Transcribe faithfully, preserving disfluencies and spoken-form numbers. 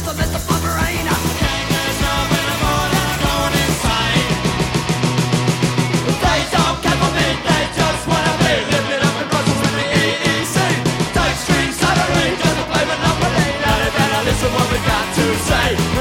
the Mister Pomeranian. Can't get enough in the morning, I'm going insane. They don't care for me, they just wanna be living up in Brussels with the E E C. Take string salary, just a play monopoly. Now they better listen what we got to say.